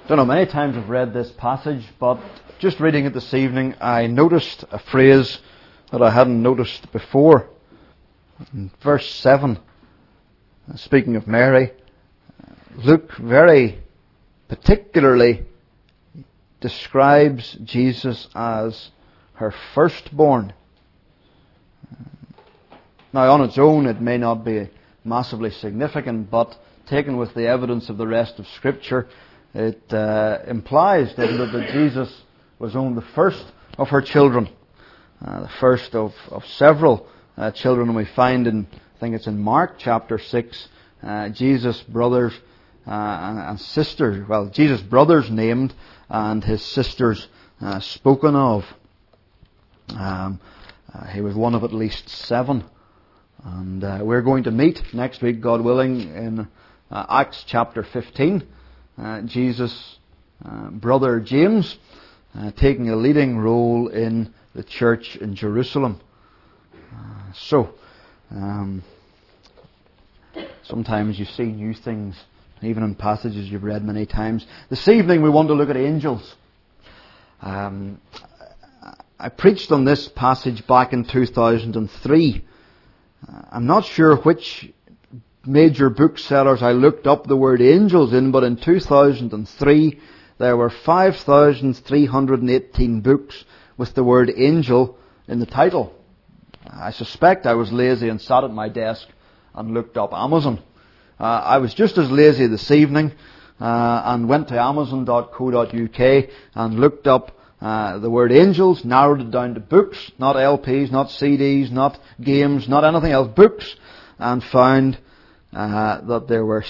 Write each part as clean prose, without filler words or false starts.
Don't know, many times I've read this passage, but just reading it this evening, I noticed a phrase that I hadn't noticed before. In verse 7, speaking of Mary, Luke very particularly describes Jesus as her firstborn. Now, on its own, it may not be massively significant, but taken with the evidence of the rest of Scripture, it implies, doesn't it, that Jesus was only the first of her children, the first of several children. And we find in, I think it's in Mark chapter 6, Jesus' brothers and sisters, well, Jesus' brothers named and his sisters spoken of. He was one of at least 7. And we're going to meet next week, God willing, in Acts chapter 15. Jesus' brother James taking a leading role in the church in Jerusalem. Sometimes you see new things, even in passages you've read many times. This evening we want to look at angels. I preached on this passage back in 2003. I'm not sure which major booksellers I looked up the word angels in, but in 2003 there were 5,318 books with the word angel in the title. I suspect I was lazy and sat at my desk and looked up Amazon. I was just as lazy this evening and went to amazon.co.uk and looked up the word angels, narrowed it down to books, not LPs, not CDs, not games, not anything else, books, and found that there were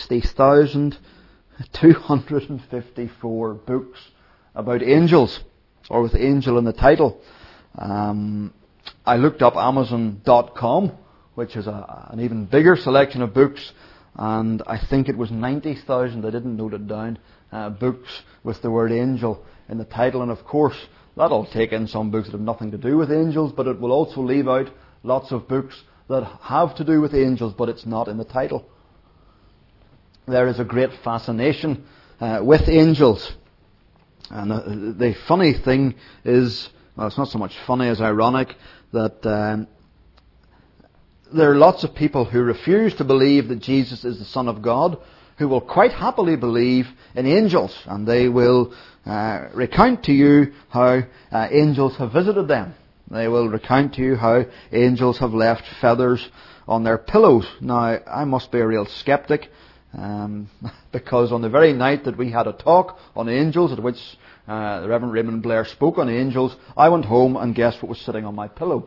60,254 books about angels, or with angel in the title. I looked up Amazon.com, which is an even bigger selection of books, and I think it was 90,000, I didn't note it down, books with the word angel in the title. And of course, that'll take in some books that have nothing to do with angels, but it will also leave out lots of books that have to do with angels, but it's not in the title. There is a great fascination with angels. And the funny thing is, well, it's not so much funny as ironic, that there are lots of people who refuse to believe that Jesus is the Son of God, who will quite happily believe in angels, and they will recount to you how angels have visited them. They will recount to you how angels have left feathers on their pillows. Now, I must be a real skeptic, because on the very night that we had a talk on angels, at which the Reverend Raymond Blair spoke on angels, I went home and guessed what was sitting on my pillow?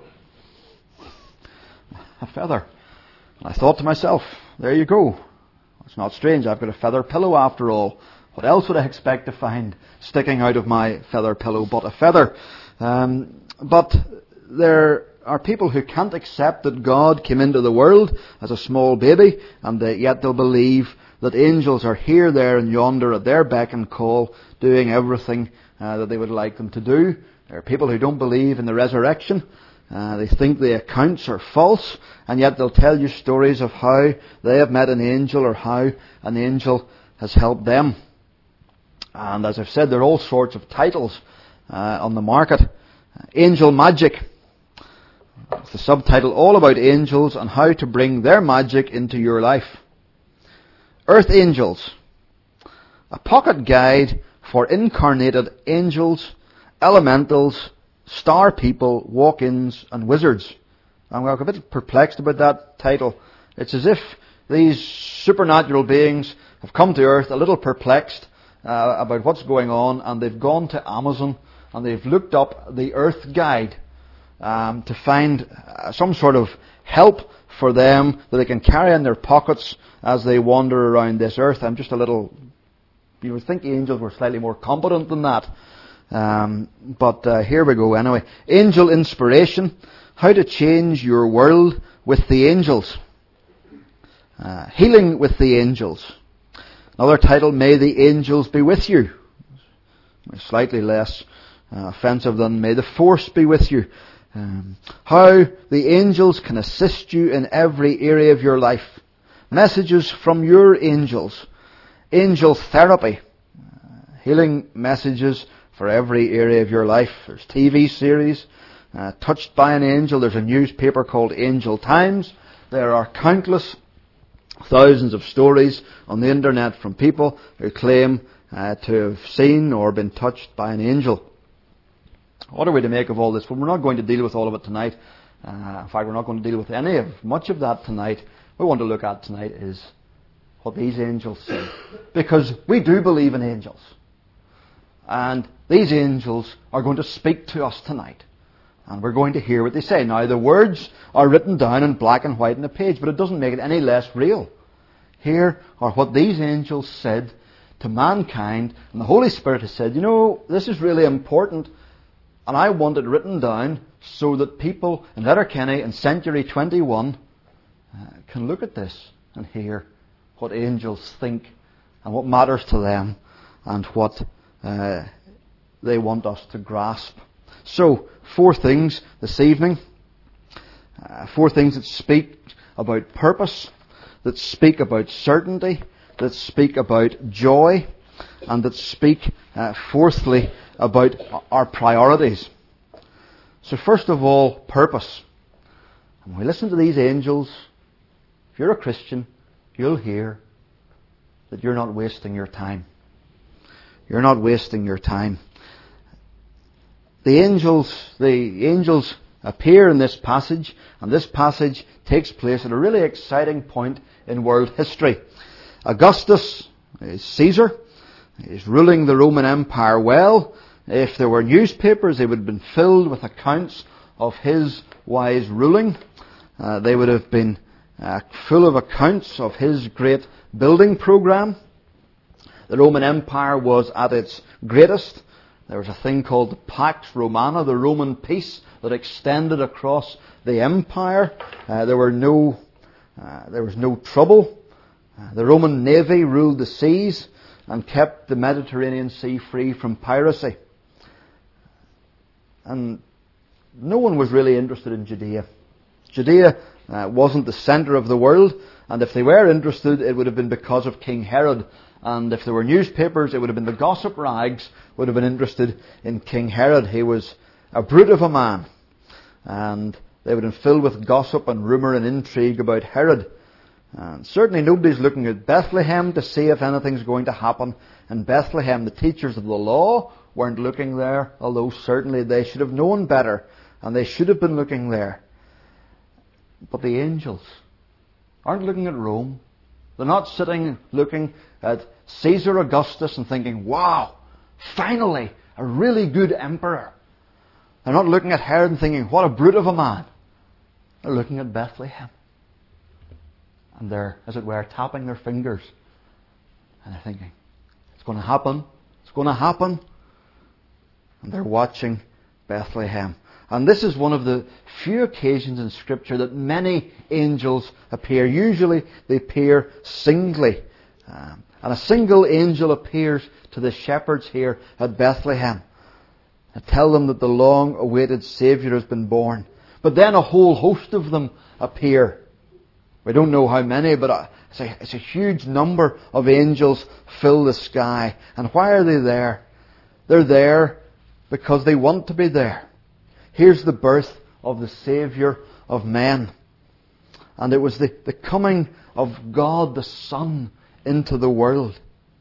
A feather. And I thought to myself, there you go. It's not strange, I've got a feather pillow after all. What else would I expect to find sticking out of my feather pillow but a feather? But there are people who can't accept that God came into the world as a small baby, and yet they'll believe that angels are here, there and yonder at their beck and call, doing everything that they would like them to do. There are people who don't believe in the resurrection. They think the accounts are false, and yet they'll tell you stories of how they have met an angel or how an angel has helped them. And as I've said, there are all sorts of titles on the market. Angel Magic. It's the subtitle, all about angels and how to bring their magic into your life. Earth Angels. A pocket guide for incarnated angels, elementals, star people, walk-ins and wizards. And we're a bit perplexed about that title. It's as if these supernatural beings have come to earth a little perplexed about what's going on, and they've gone to Amazon and they've looked up the Earth Guide to find some sort of help for them that they can carry in their pockets as they wander around this earth. I'm just a little... You would think angels were slightly more competent than that. But here we go anyway. Angel Inspiration. How to change your world with the angels. Healing with the angels. Another title, May the Angels Be With You. Slightly less offensive than May the Force Be With You. How the angels can assist you in every area of your life. Messages from your angels. Angel Therapy. healing messages for every area of your life. There's TV series, Touched by an Angel. There's a newspaper called Angel Times. There are countless thousands of stories on the internet from people who claim to have seen or been touched by an angel. What are we to make of all this? Well, we're not going to deal with all of it tonight. In fact, we're not going to deal with much of that tonight. What we want to look at tonight is what these angels say. Because we do believe in angels. And these angels are going to speak to us tonight. And we're going to hear what they say. Now, the words are written down in black and white on the page, but it doesn't make it any less real. Here are what these angels said to mankind. And the Holy Spirit has said, this is really important. And I want it written down so that people in Letterkenny in century 21 can look at this and hear what angels think and what matters to them and what they want us to grasp. So, 4 things this evening. 4 things that speak about purpose, that speak about certainty, that speak about joy, and that speak, fourthly, about our priorities. So first of all, purpose. When we listen to these angels, if you're a Christian, you'll hear that you're not wasting your time. You're not wasting your time. The angels appear in this passage, and this passage takes place at a really exciting point in world history. Augustus is Caesar. He's ruling the Roman Empire well. If there were newspapers, they would have been filled with accounts of his wise ruling. They would have been full of accounts of his great building program. The Roman Empire was at its greatest. There was a thing called the Pax Romana, the Roman peace that extended across the empire. There was no trouble. The Roman navy ruled the seas and kept the Mediterranean Sea free from piracy. And no one was really interested in Judea. Judea wasn't the centre of the world, and if they were interested, it would have been because of King Herod. And if there were newspapers, it would have been the gossip rags would have been interested in King Herod. He was a brute of a man. And they would have been filled with gossip and rumour and intrigue about Herod. And certainly nobody's looking at Bethlehem to see if anything's going to happen in Bethlehem. The teachers of the law weren't looking there, although certainly they should have known better. And they should have been looking there. But the angels aren't looking at Rome. They're not sitting looking at Caesar Augustus and thinking, wow, finally, a really good emperor. They're not looking at Herod and thinking, what a brute of a man. They're looking at Bethlehem. And they're, as it were, tapping their fingers. And they're thinking, it's going to happen. It's going to happen. And they're watching Bethlehem. And this is one of the few occasions in Scripture that many angels appear. Usually they appear singly. And a single angel appears to the shepherds here at Bethlehem and tell them that the long-awaited Saviour has been born. But then a whole host of them appear. We don't know how many, but it's a huge number of angels fill the sky. And why are they there? They're there because they want to be there. Here's the birth of the Saviour of men. And it was the coming of God the Son into the world.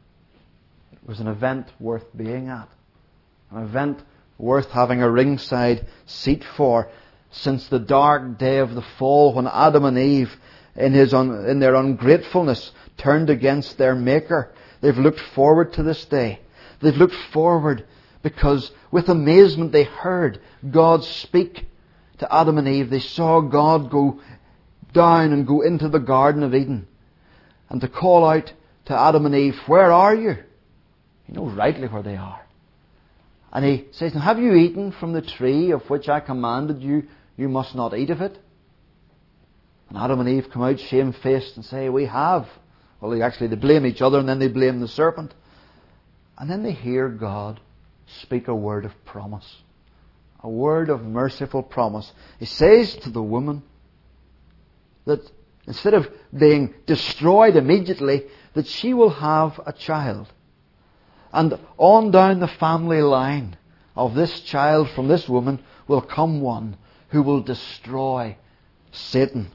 It was an event worth being at. An event worth having a ringside seat for. Since the dark day of the fall, when Adam and Eve, in their ungratefulness, turned against their Maker, they've looked forward to this day. They've looked forward because with amazement they heard God speak to Adam and Eve. They saw God go down and go into the Garden of Eden and to call out to Adam and Eve, where are you? He knows rightly where they are. And he says, have you eaten from the tree of which I commanded you, you must not eat of it? And Adam and Eve come out shamefaced and say, we have. Well, they blame each other and then they blame the serpent. And then they hear God speak a word of promise. A word of merciful promise. He says to the woman that instead of being destroyed immediately, that she will have a child. And on down the family line of this child from this woman will come one who will destroy Satan.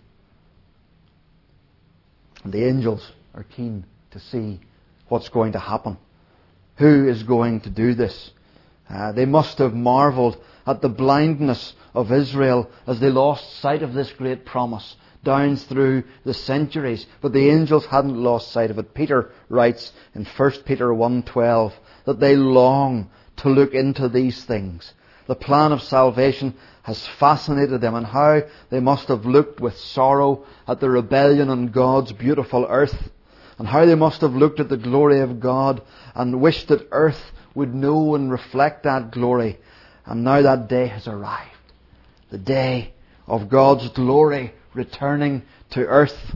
And the angels are keen to see what's going to happen. Who is going to do this? They must have marveled at the blindness of Israel as they lost sight of this great promise down through the centuries. But the angels hadn't lost sight of it. Peter writes in 1 Peter 1:12 that they long to look into these things. The plan of salvation has fascinated them, and how they must have looked with sorrow at the rebellion on God's beautiful earth, and how they must have looked at the glory of God and wished that earth would know and reflect that glory. And now that day has arrived. The day of God's glory returning to earth.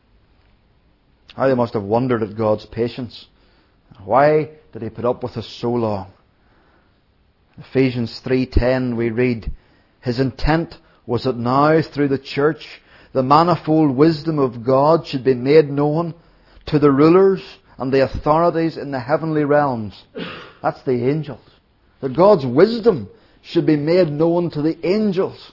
How they must have wondered at God's patience. Why did He put up with us so long? Ephesians 3:10 we read, His intent was that now through the church the manifold wisdom of God should be made known to the rulers and the authorities in the heavenly realms. That's the angels. That God's wisdom should be made known to the angels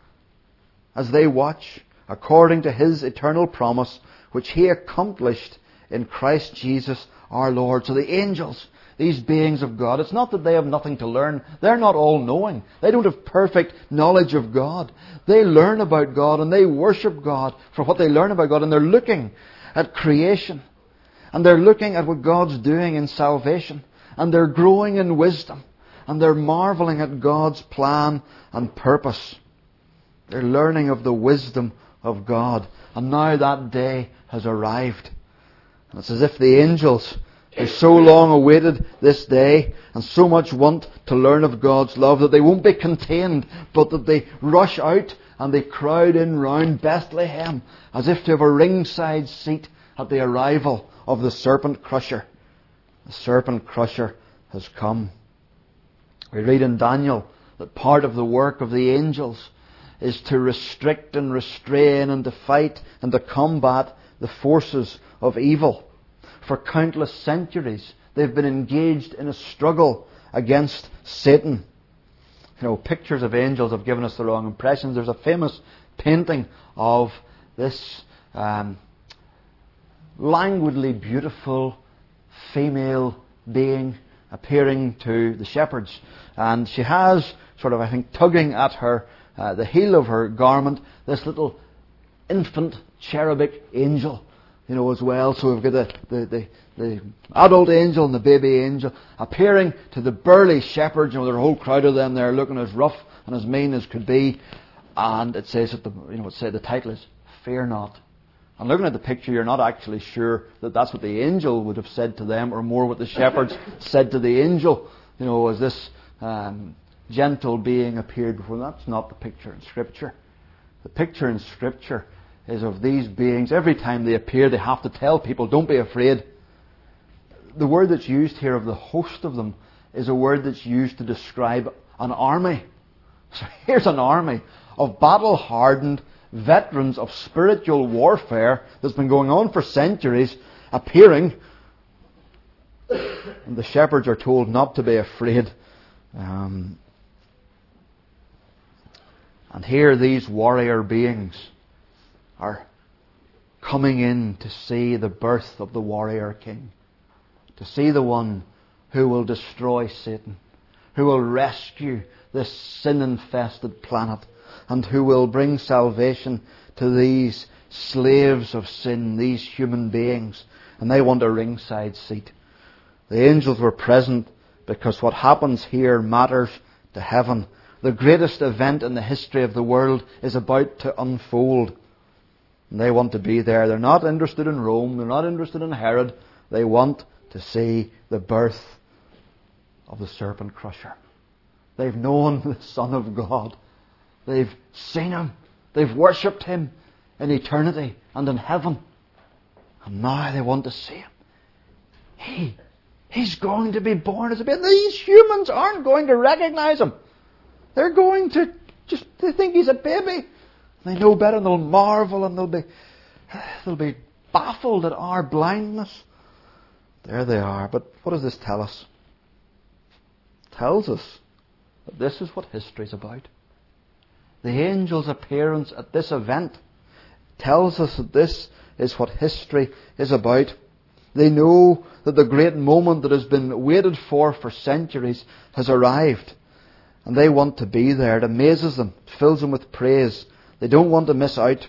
as they watch according to His eternal promise which He accomplished in Christ Jesus our Lord. So the angels, these beings of God, it's not that they have nothing to learn. They're not all-knowing. They don't have perfect knowledge of God. They learn about God and they worship God for what they learn about God, and they're looking at creation. And they're looking at what God's doing in salvation. And they're growing in wisdom. And they're marveling at God's plan and purpose. They're learning of the wisdom of God. And now that day has arrived. And it's as if the angels who so long awaited this day and so much want to learn of God's love that they won't be contained, but that they rush out and they crowd in round Bethlehem as if to have a ringside seat at the arrival of the serpent crusher. The serpent crusher has come. We read in Daniel that part of the work of the angels is to restrict and restrain and to fight and to combat the forces of evil. For countless centuries they've been engaged in a struggle against Satan. Pictures of angels have given us the wrong impressions. There's a famous painting of this languidly beautiful female being appearing to the shepherds. And she has tugging at her, the heel of her garment, this little infant cherubic angel, as well. So we've got the adult angel and the baby angel appearing to the burly shepherds. There's a whole crowd of them there looking as rough and as mean as could be. And it says that the title is "Fear Not." And looking at the picture, you're not actually sure that that's what the angel would have said to them, or more what the shepherds said to the angel, as this gentle being appeared before them. That's not the picture in Scripture. The picture in Scripture is of these beings. Every time they appear, they have to tell people, don't be afraid. The word that's used here of the host of them is a word that's used to describe an army. So here's an army of battle-hardened veterans of spiritual warfare that's been going on for centuries appearing, and the shepherds are told not to be afraid. And here these warrior beings are coming in to see the birth of the warrior king, to see the one who will destroy Satan, who will rescue this sin-infested planet, and who will bring salvation to these slaves of sin, these human beings. And they want a ringside seat. The angels were present because what happens here matters to heaven. The greatest event in the history of the world is about to unfold. And they want to be there. They're not interested in Rome. They're not interested in Herod. They want to see the birth of the serpent crusher. They've known the Son of God. They've seen Him. They've worshipped Him in eternity and in heaven. And now they want to see Him. He's going to be born as a baby. These humans aren't going to recognize Him. They're going to they think He's a baby. They know better, and they'll marvel, and they'll be baffled at our blindness. There they are. But what does this tell us? It tells us that this is what history's about. The angel's appearance at this event tells us that this is what history is about. They know that the great moment that has been waited for centuries has arrived. And they want to be there. It amazes them. It fills them with praise. They don't want to miss out.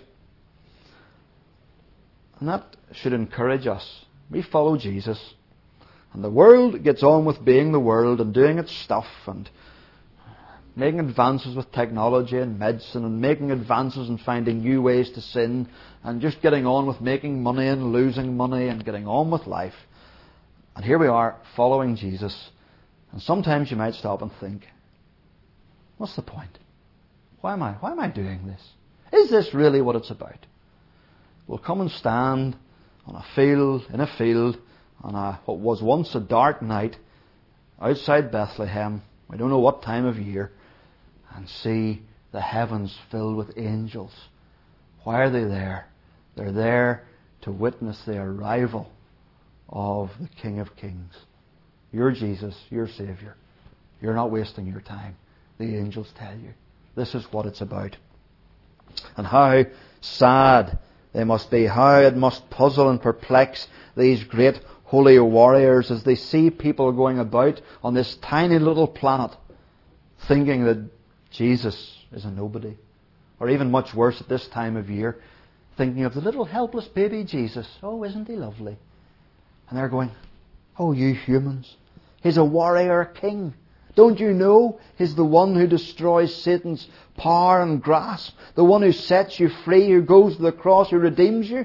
And that should encourage us. We follow Jesus. And the world gets on with being the world and doing its stuff and making advances with technology and medicine and making advances in finding new ways to sin and just getting on with making money and losing money and getting on with life. And here we are following Jesus. And sometimes you might stop and think, what's the point? Why am I doing this? Is this really what it's about? We'll come and stand in a field on what was once a dark night outside Bethlehem. We don't know what time of year. And see the heavens filled with angels. Why are they there? They're there to witness the arrival of the King of Kings. You're Jesus, your Saviour. You're not wasting your time. The angels tell you. This is what it's about. And how sad they must be. How it must puzzle and perplex these great holy warriors as they see people going about on this tiny little planet thinking that Jesus is a nobody. Or even much worse at this time of year, thinking of the little helpless baby Jesus. Oh, isn't he lovely? And they're going, oh, you humans, he's a warrior king. Don't you know he's the one who destroys Satan's power and grasp? The one who sets you free, who goes to the cross, who redeems you?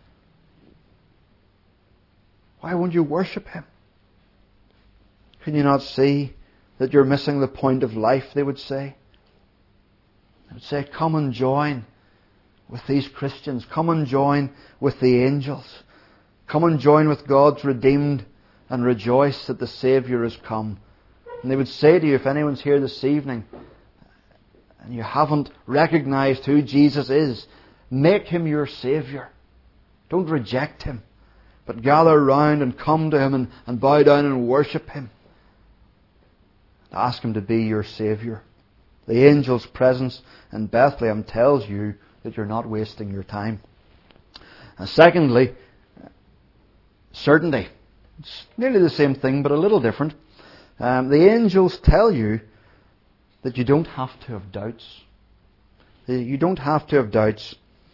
Why won't you worship him? Can you not see that you're missing the point of life, they would say? They would say, come and join with these Christians. Come and join with the angels. Come and join with God's redeemed and rejoice that the Saviour has come. And they would say to you, if anyone's here this evening and you haven't recognized who Jesus is, make him your Saviour. Don't reject him, but gather round and come to him and bow down and worship him. Ask him to be your Saviour. The angel's presence in Bethlehem tells you that you're not wasting your time. And secondly, certainty. It's nearly the same thing, but a little different. The angels tell you that you don't have to have doubts. You don't have to have doubts.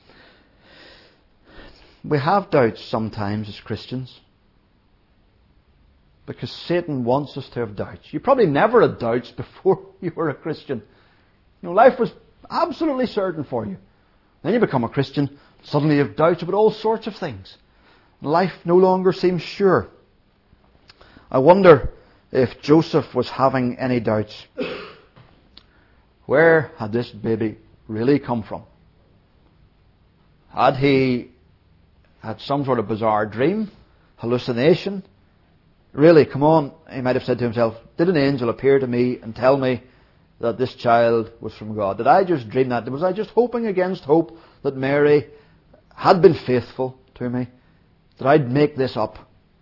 We have doubts sometimes as Christians, because Satan wants us to have doubts. You probably never had doubts before you were a Christian. You know, life was absolutely certain for you. Then you become a Christian, suddenly you have doubts about all sorts of things. Life no longer seems sure. I wonder if Joseph was having any doubts. Where had this baby really come from? Had he had some sort of bizarre dream, hallucination? Really, come on, he might have said to himself, did an angel appear to me and tell me that this child was from God? Did I just dream that? Was I just hoping against hope that Mary had been faithful to me? Did I make this up?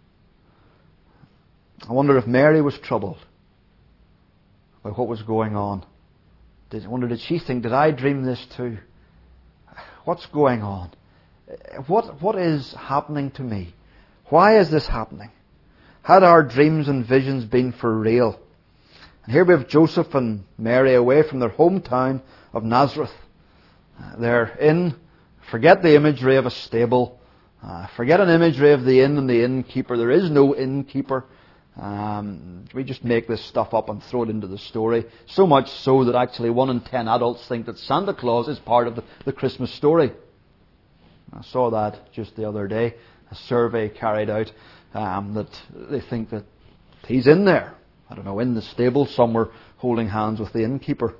I wonder if Mary was troubled by what was going on. I wonder, did she think, did I dream this too? What's going on? What is happening to me? Why is this happening? Had our dreams and visions been for real? And here we have Joseph and Mary away from their hometown of Nazareth. They're in, forget the imagery of a stable, forget an imagery of the inn and the innkeeper. There is no innkeeper. We just make this stuff up and throw it into the story. So much so that actually 1 in 10 adults think that Santa Claus is part of the Christmas story. I saw that just the other day. A survey carried out that they think that he's in there. I don't know, in the stable somewhere holding hands with the innkeeper.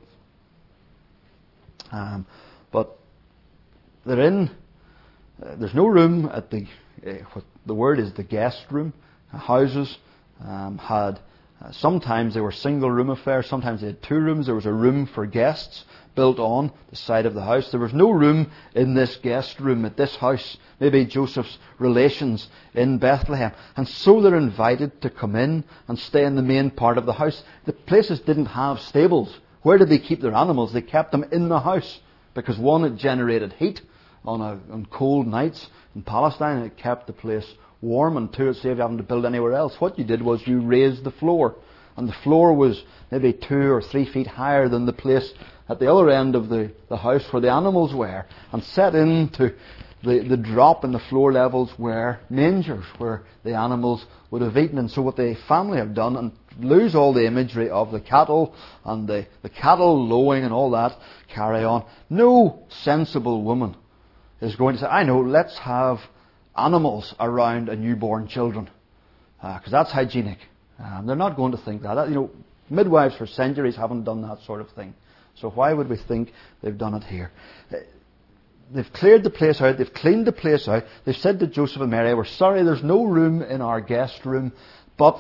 But they're in. There's no room at what the word is the guest room. Houses had Sometimes they were single room affairs, sometimes they had two rooms. There was a room for guests built on the side of the house. There was no room in this guest room at this house, maybe Joseph's relations in Bethlehem. And so they're invited to come in and stay in the main part of the house. The places didn't have stables. Where did they keep their animals? They kept them in the house, because one, it generated heat on cold nights in Palestine, and it kept the place warm, and two, it saved you having to build anywhere else. What you did was you raised the floor, and the floor was maybe 2 or 3 feet higher than the place at the other end of the house where the animals were, and set into the drop in the floor levels were mangers where the animals would have eaten. And so what the family have done, and lose all the imagery of the cattle and the cattle lowing and all that carry on. No sensible woman is going to say, I know, let's have animals around a newborn children, because that's hygienic. They're not going to think that. Midwives for centuries haven't done that sort of thing. So why would we think they've done it here? They've cleared the place out. They've cleaned the place out. They've said to Joseph and Mary, we're sorry, there's no room in our guest room, but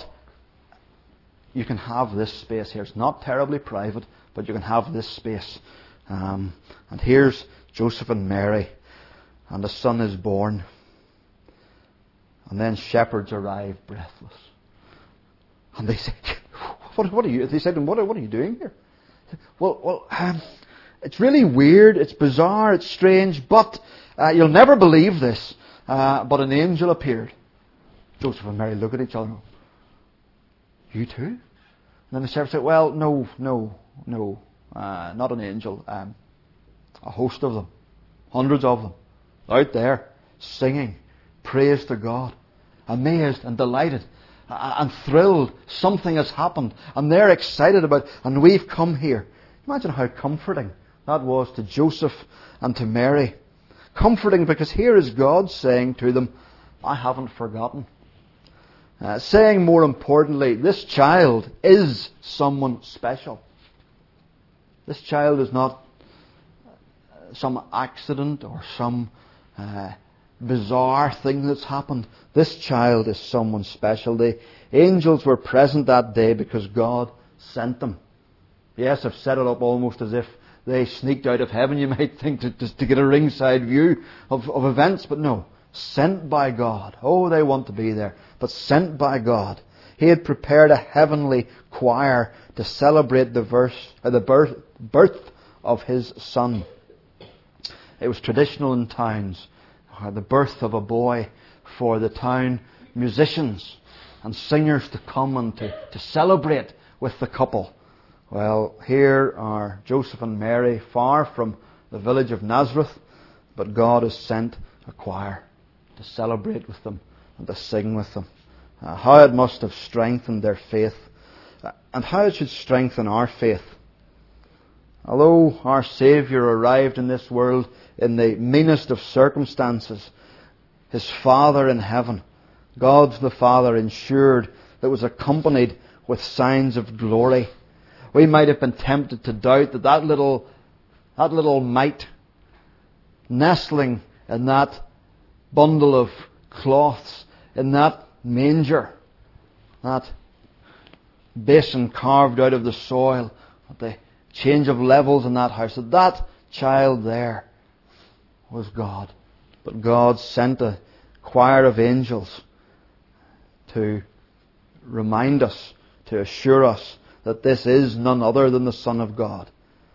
you can have this space here. It's not terribly private, but you can have this space. And here's Joseph and Mary, and a son is born. And then shepherds arrive breathless. And they say, what are you? They said to him, what are you doing here? Well, it's really weird, it's bizarre, it's strange, but you'll never believe this. But an angel appeared. Joseph and Mary look at each other and go, you too? And then the shepherds said, well, no, not an angel. A host of them, hundreds of them, out there, singing praise to God, amazed and delighted and thrilled. Something has happened, and they're excited about it, and we've come here. Imagine how comforting that was to Joseph and to Mary. Comforting because here is God saying to them, I haven't forgotten. Saying more importantly, this child is someone special. This child is not some accident or some bizarre thing that's happened. This child is someone special. The angels were present that day because God sent them. Yes, I've set it up almost as if they sneaked out of heaven, you might think, to get a ringside view of events, but no. Sent by God. Oh, they want to be there, but sent by God. He had prepared a heavenly choir to celebrate the birth of His Son. It was traditional in towns, the birth of a boy, for the town musicians and singers to come and to celebrate with the couple. Well, here are Joseph and Mary, far from the village of Nazareth, but God has sent a choir to celebrate with them and to sing with them. How it must have strengthened their faith, and how it should strengthen our faith. Although our Saviour arrived in this world in the meanest of circumstances, His Father in heaven, God the Father, ensured that it was accompanied with signs of glory. We might have been tempted to doubt that little mite nestling in that bundle of cloths, in that manger, that basin carved out of the soil, at the change of levels in that house, that child there was God. But God sent a choir of angels to remind us, to assure us that this is none other than the Son of God.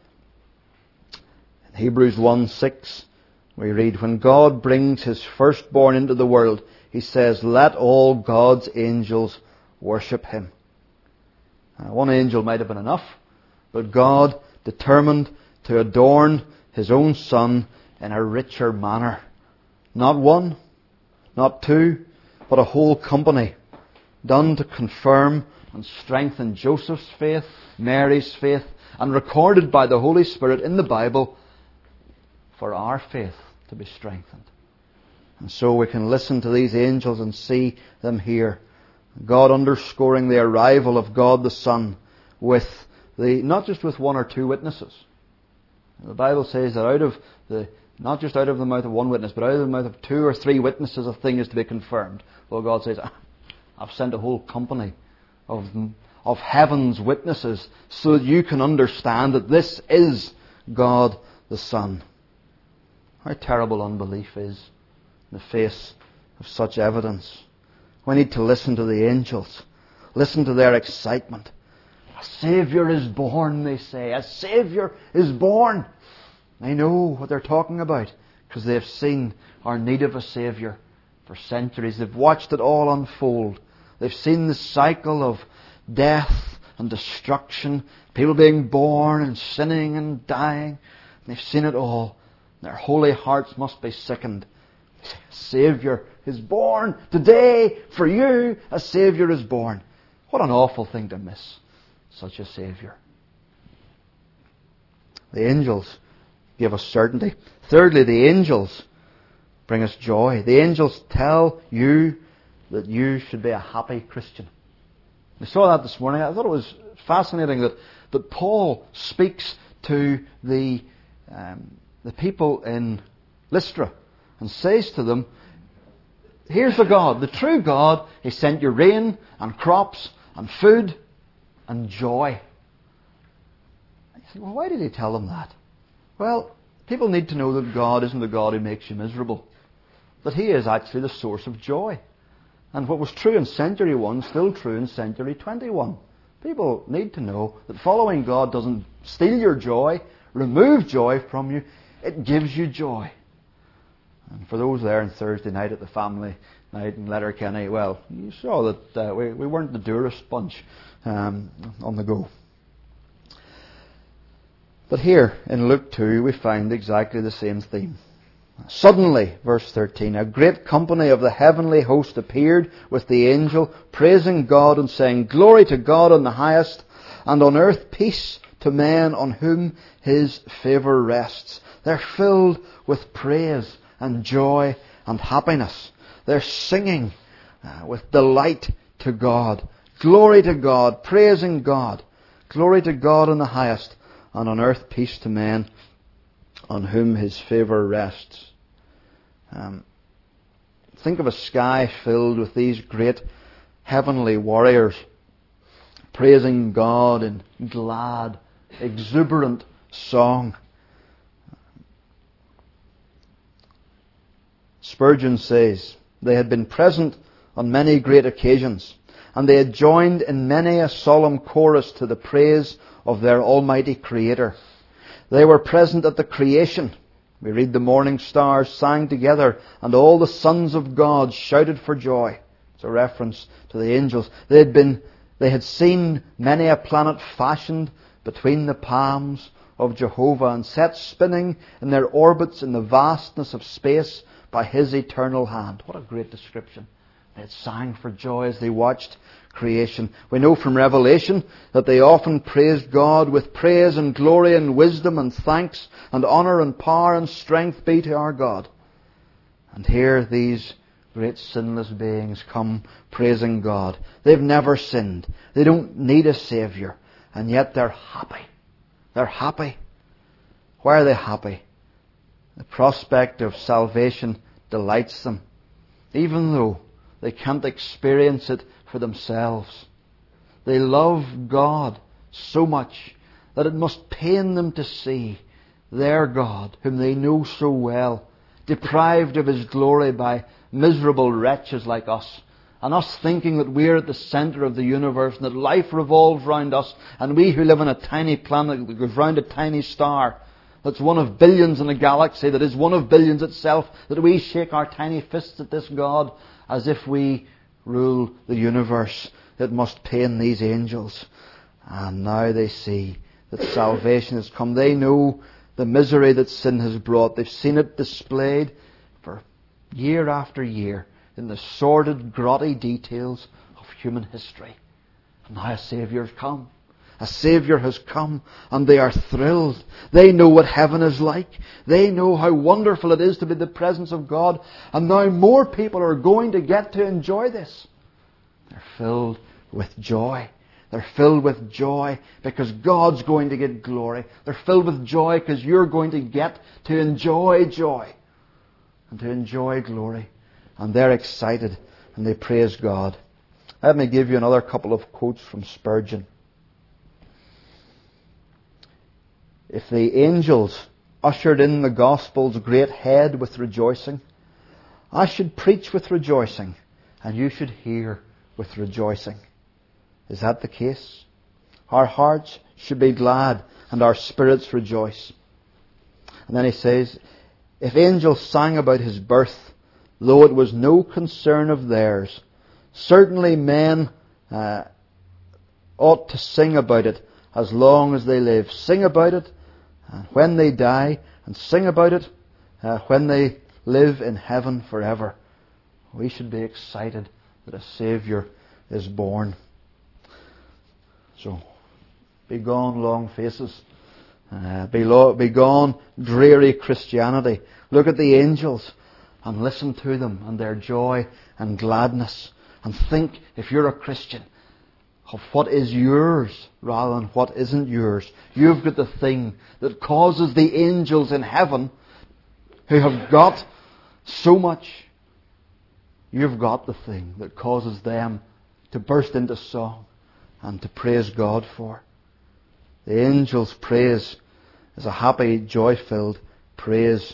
In Hebrews 1:6 we read, when God brings His firstborn into the world, He says, let all God's angels worship Him. One angel might have been enough, but God determined to adorn His own Son in a richer manner. Not one, not two, but a whole company, done to confirm and strengthen Joseph's faith, Mary's faith, and recorded by the Holy Spirit in the Bible for our faith to be strengthened. And so we can listen to these angels and see them here. God underscoring the arrival of God the Son with not just with one or two witnesses. The Bible says that not just out of the mouth of one witness, but out of the mouth of 2 or 3 witnesses a thing is to be confirmed. Well, God says, I've sent a whole company of heaven's witnesses so that you can understand that this is God the Son. How terrible unbelief is in the face of such evidence. We need to listen to the angels. Listen to their excitement. A Saviour is born, they say. A Saviour is born. They know what they're talking about because they've seen our need of a Saviour for centuries. They've watched it all unfold. They've seen the cycle of death and destruction, people being born and sinning and dying. They've seen it all. Their holy hearts must be sickened. A Saviour is born today for you. A Saviour is born. What an awful thing to miss such a Saviour. The angels give us certainty. Thirdly, the angels bring us joy. The angels tell you that you should be a happy Christian. We saw that this morning. I thought it was fascinating that Paul speaks to the people in Lystra and says to them, here's the God, the true God. He sent you rain and crops and food and joy. You think, well, why did he tell them that? Well, people need to know that God isn't the God who makes you miserable. That He is actually the source of joy. And what was true in century 1 is still true in century 21. People need to know that following God doesn't steal your joy, remove joy from you. It gives you joy. And for those there on Thursday night at the family night in Letterkenny, well, you saw that we weren't the durest bunch on the go. But here in Luke 2 we find exactly the same theme. Suddenly, verse 13, a great company of the heavenly host appeared with the angel, praising God and saying, Glory to God in the highest, and on earth peace to men on whom His favour rests. They're filled with praise and joy and happiness. They're singing with delight to God. Glory to God, praising God. Glory to God in the highest, and on earth peace to men on whom His favour rests. Think of a sky filled with these great heavenly warriors praising God in glad, exuberant song. Spurgeon says, they had been present on many great occasions, and they had joined in many a solemn chorus to the praise of their Almighty Creator. They were present at the creation. We read the morning stars sang together, and all the sons of God shouted for joy. It's a reference to the angels. They had seen many a planet fashioned between the palms of Jehovah and set spinning in their orbits in the vastness of space by His eternal hand. What a great description. They had sang for joy as they watched creation. We know from Revelation that they often praised God with praise and glory and wisdom and thanks and honour and power and strength be to our God. And here these great sinless beings come praising God. They've never sinned. They don't need a Saviour. And yet they're happy. They're happy. Why are they happy? The prospect of salvation delights them, even though they can't experience it for themselves. They love God so much that it must pain them to see their God, whom they know so well, deprived of His glory by miserable wretches like us, and us thinking that we're at the centre of the universe and that life revolves round us, and we who live on a tiny planet that goes round a tiny star that's one of billions in a galaxy that is one of billions itself, that we shake our tiny fists at this God as if we rule the universe. It must pain these angels. And now they see that salvation has come. They know the misery that sin has brought. They've seen it displayed for year after year in the sordid, grotty details of human history. And now a Saviour has come. A Saviour has come, and they are thrilled. They know what heaven is like. They know how wonderful it is to be in the presence of God. And now more people are going to get to enjoy this. They're filled with joy. They're filled with joy because God's going to get glory. They're filled with joy because you're going to get to enjoy joy and to enjoy glory. And they're excited and they praise God. Let me give you another couple of quotes from Spurgeon. If the angels ushered in the gospel's great head with rejoicing, I should preach with rejoicing, and you should hear with rejoicing. Is that the case? Our hearts should be glad, and our spirits rejoice. And then he says, if angels sang about his birth, though it was no concern of theirs, certainly men ought to sing about it as long as they live. Sing about it when they die, and sing about it when they live in heaven forever. We should be excited that a Saviour is born. So, be gone long faces. Be gone dreary Christianity. Look at the angels and listen to them and their joy and gladness. And think, if you're a Christian, of what is yours rather than what isn't yours. You've got the thing that causes the angels in heaven, who have got so much, you've got the thing that causes them to burst into song and to praise God for. The angels' praise is a happy, joy-filled praise.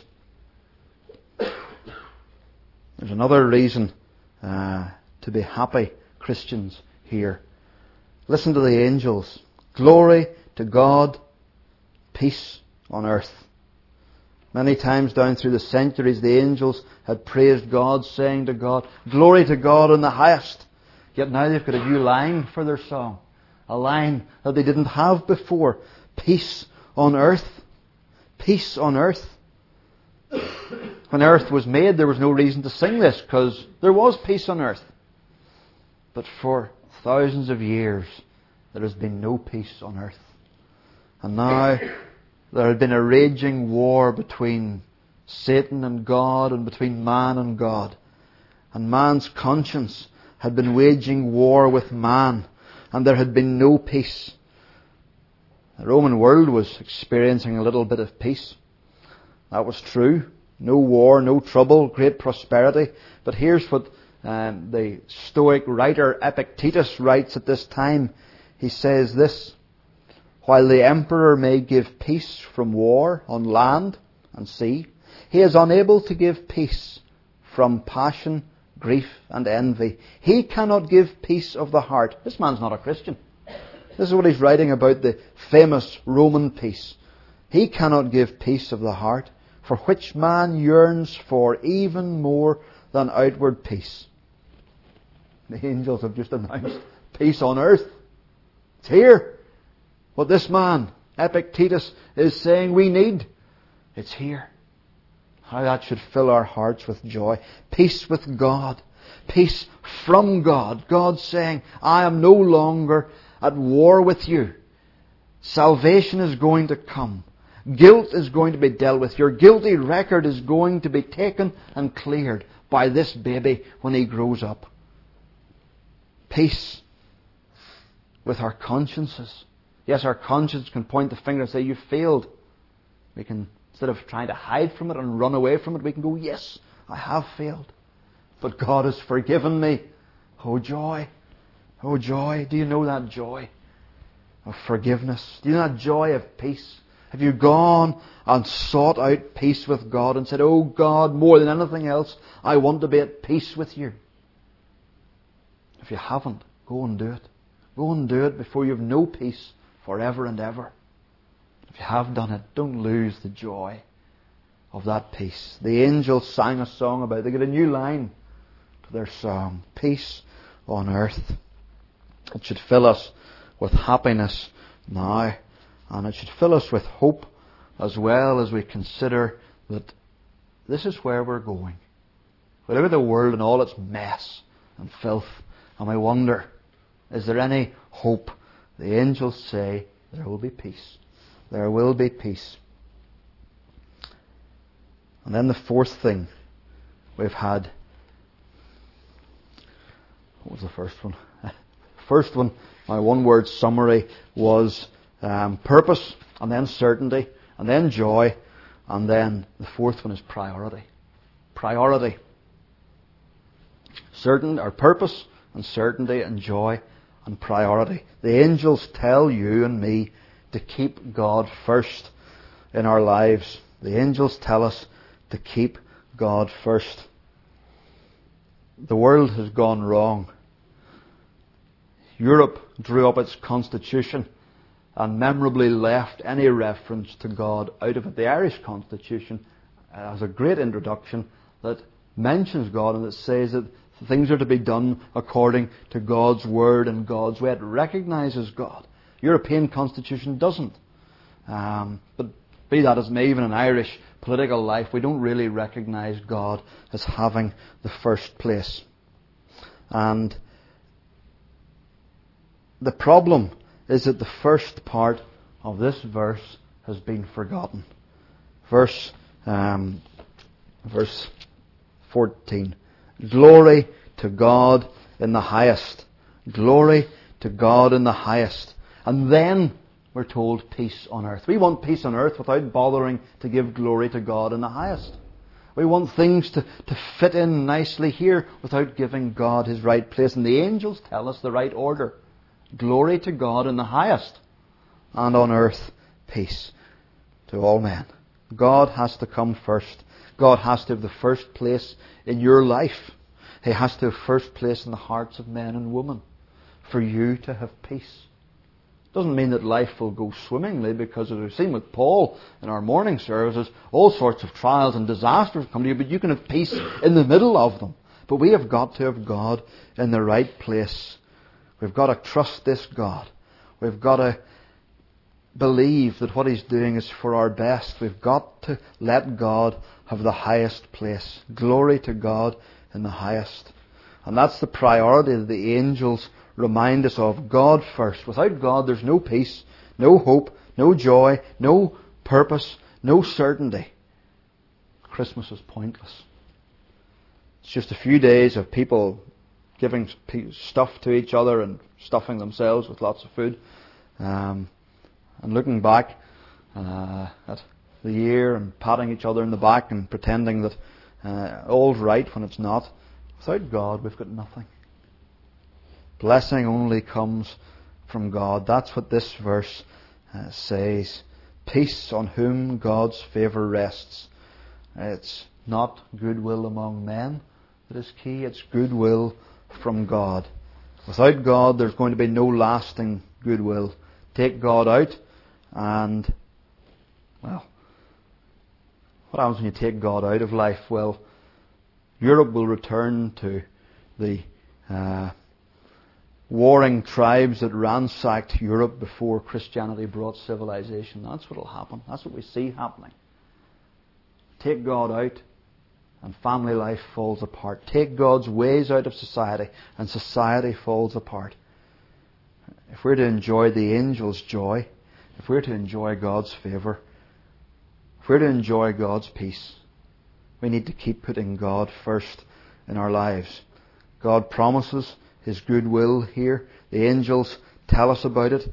There's another reason to be happy Christians here. Listen to the angels. Glory to God, peace on earth. Many times down through the centuries, the angels had praised God, saying to God, glory to God in the highest. Yet now they've got a new line for their song. A line that they didn't have before. Peace on earth. Peace on earth. When earth was made, there was no reason to sing this, because there was peace on earth. But for thousands of years, there has been no peace on earth. And now there had been a raging war between Satan and God, and between man and God. And man's conscience had been waging war with man, and there had been no peace. The Roman world was experiencing a little bit of peace. That was true. No war, no trouble, great prosperity. But here's what the Stoic writer Epictetus writes at this time. He says this: while the emperor may give peace from war on land and sea, he is unable to give peace from passion, grief and envy. He cannot give peace of the heart. This man's not a Christian. This is what he's writing about, the famous Roman peace. He cannot give peace of the heart, for which man yearns for even more than outward peace. The angels have just announced peace on earth. It's here. What this man, Epictetus, is saying we need, it's here. How that should fill our hearts with joy. Peace with God. Peace from God. God saying, I am no longer at war with you. Salvation is going to come. Guilt is going to be dealt with. Your guilty record is going to be taken and cleared by this baby when he grows up. Peace with our consciences. Yes, our conscience can point the finger and say, you failed. We can, instead of trying to hide from it and run away from it, we can go, yes, I have failed. But God has forgiven me. Oh joy. Oh joy. Do you know that joy of forgiveness? Do you know that joy of peace? Have you gone and sought out peace with God and said, oh God, more than anything else, I want to be at peace with you? If you haven't, go and do it. Go and do it before you have no peace forever and ever. If you have done it, don't lose the joy of that peace. The angels sang a song about it. They get a new line to their song. Peace on earth. It should fill us with happiness now. And it should fill us with hope as well, as we consider that this is where we're going. We look at the world and all its mess and filth, and we wonder, is there any hope? The angels say there will be peace. There will be peace. And then the fourth thing we've had. What was the first one? First one, my one-word summary was purpose, and then certainty, and then joy, and then the fourth one is priority. Priority. Certain, or purpose, and certainty and joy and priority. The angels tell you and me to keep God first in our lives. The angels tell us to keep God first. The world has gone wrong. Europe drew up its constitution and memorably left any reference to God out of it. The Irish Constitution has a great introduction that mentions God and that says that things are to be done according to God's word and God's way. It recognises God. European Constitution doesn't. But be that as it may, even in Irish political life, we don't really recognise God as having the first place. And the problem is that the first part of this verse has been forgotten. Verse 14. Glory to God in the highest. Glory to God in the highest. And then we're told peace on earth. We want peace on earth without bothering to give glory to God in the highest. We want things to fit in nicely here without giving God His right place. And the angels tell us the right order. Glory to God in the highest, and on earth peace to all men. God has to come first. God has to have the first place in your life. He has to have first place in the hearts of men and women for you to have peace. Doesn't mean that life will go swimmingly, because as we've seen with Paul in our morning services, all sorts of trials and disasters come to you, but you can have peace in the middle of them. But we have got to have God in the right place. We've got to trust this God. We've got to believe that what He's doing is for our best. We've got to let God have the highest place. Glory to God in the highest. And that's the priority that the angels remind us of. God first. Without God, there's no peace, no hope, no joy, no purpose, no certainty. Christmas is pointless. It's just a few days of people giving stuff to each other and stuffing themselves with lots of food. And looking back at the year and patting each other in the back and pretending that all's right when it's not. Without God, we've got nothing. Blessing only comes from God. That's what this verse says. Peace on whom God's favour rests. It's not goodwill among men that is key. It's goodwill from God. Without God, there's going to be no lasting goodwill. Take God out and, well, what happens when you take God out of life? Well, Europe will return to the warring tribes that ransacked Europe before Christianity brought civilization. That's what will happen. That's what we see happening. Take God out and family life falls apart. Take God's ways out of society and society falls apart. If we're to enjoy the angels' joy, if we're to enjoy God's favour, if we're to enjoy God's peace, we need to keep putting God first in our lives. God promises His goodwill here. The angels tell us about it.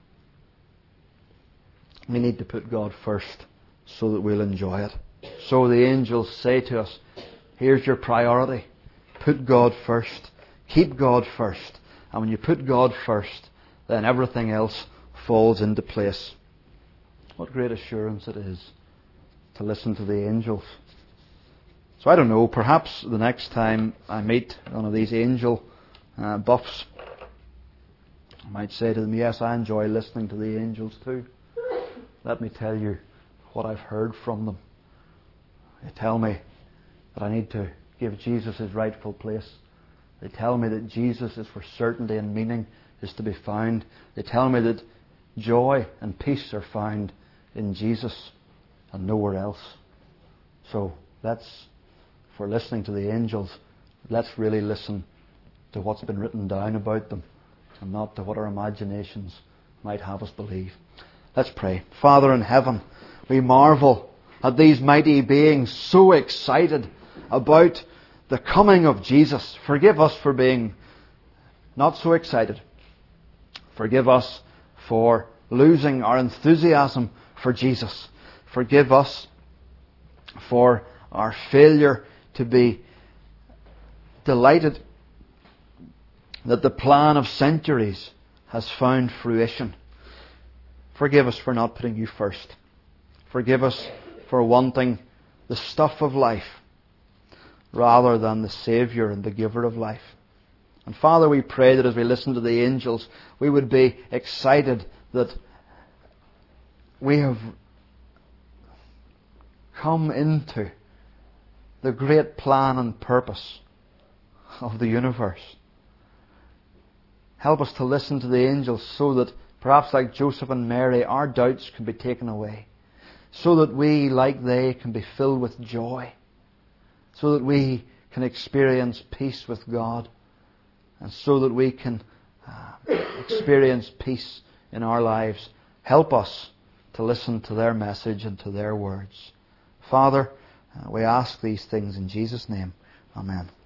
We need to put God first so that we'll enjoy it. So the angels say to us, here's your priority. Put God first. Keep God first. And when you put God first, then everything else falls into place. What great assurance it is to listen to the angels. So I don't know, perhaps the next time I meet one of these angel buffs, I might say to them, yes, I enjoy listening to the angels too. Let me tell you what I've heard from them. They tell me that I need to give Jesus His rightful place. They tell me that Jesus is where certainty and meaning is to be found. They tell me that joy and peace are found in Jesus and nowhere else. So if we're listening to the angels, let's really listen to what's been written down about them and not to what our imaginations might have us believe. Let's pray. Father in heaven, we marvel at these mighty beings so excited about the coming of Jesus. Forgive us for being not so excited. Forgive us for losing our enthusiasm for Jesus. Forgive us for our failure to be delighted that the plan of centuries has found fruition. Forgive us for not putting You first. Forgive us for wanting the stuff of life rather than the Saviour and the giver of life. And Father, we pray that as we listen to the angels, we would be excited that we have come into the great plan and purpose of the universe. Help us to listen to the angels so that perhaps like Joseph and Mary, our doubts can be taken away. So that we, like they, can be filled with joy. So that we can experience peace with God. And so that we can experience peace in our lives. Help us to listen to their message and to their words. Father, we ask these things in Jesus' name. Amen.